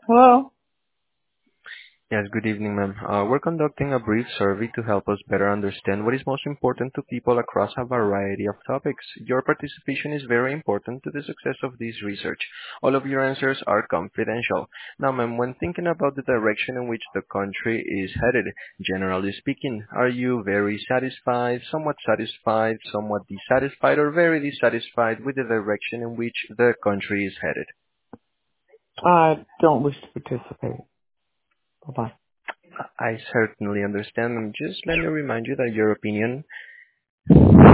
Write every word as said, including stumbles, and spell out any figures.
Hello? Yes, good evening, ma'am. Uh, we're conducting a brief survey to help us better understand what is most important to people across a variety of topics. Your participation is very important to the success of this research. All of your answers are confidential. Now, ma'am, when thinking about the direction in which the country is headed, generally speaking, are you very satisfied, somewhat satisfied, somewhat dissatisfied, or very dissatisfied with the direction in which the country is headed? I don't wish to participate. Bye-bye. I certainly understand. And just let me remind you that your opinion